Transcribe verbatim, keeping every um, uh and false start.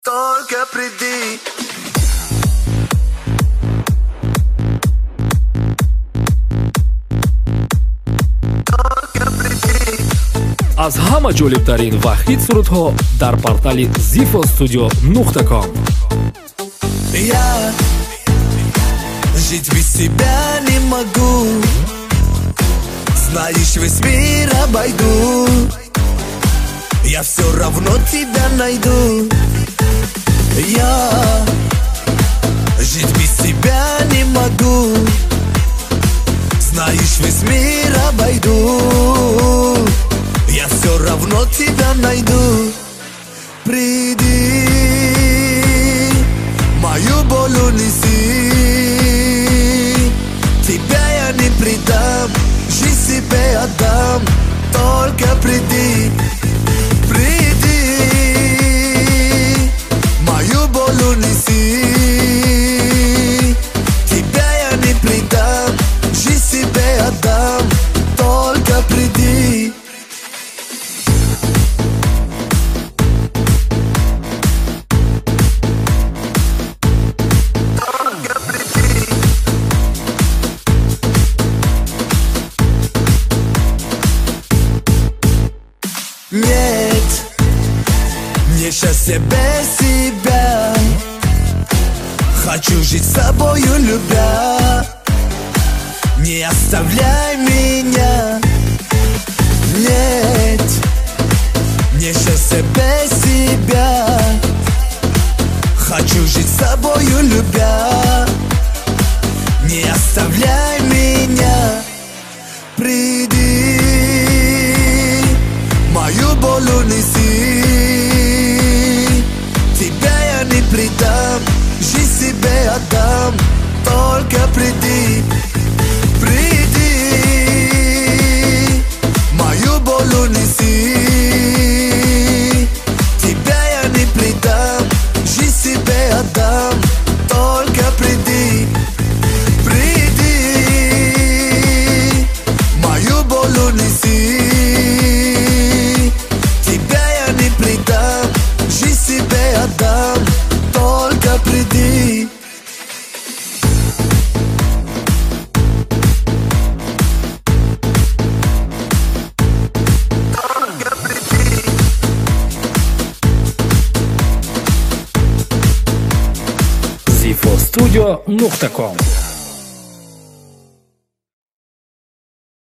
Только приди. аз ҳама ҷолибтарин ва хит сурудҳо дар портали zifo studio нуқта ком. Я жить без тебя не могу. Знаешь, весь мир обойду. Я все равно тебя найду. Я жить без тебя не могу. Знаешь, весь мир обойду. Я все равно тебя найду. Приди, мою боль унеси. Тебя я не предам, жизнь себе отдам. Только приди, приди, мою боль унеси. Тебя я не предам, жизнь себе отдам. Только приди. Нет, мне счастье без тебя. Хочу жить с тобою, любя. Не оставляй меня. Нет, мне счастье без тебя. Хочу жить с тобою, любя. Не оставляй меня. Приди, мою боль унеси. Тебя я не предам, жизнь себе отдам. Только приди, приди, мою боль унеси. Тебя я не предам, жизнь себе отдам. Только приди, приди, мою боль унеси. Отдам, только приди. Только приди. zifo studio нуқта ком.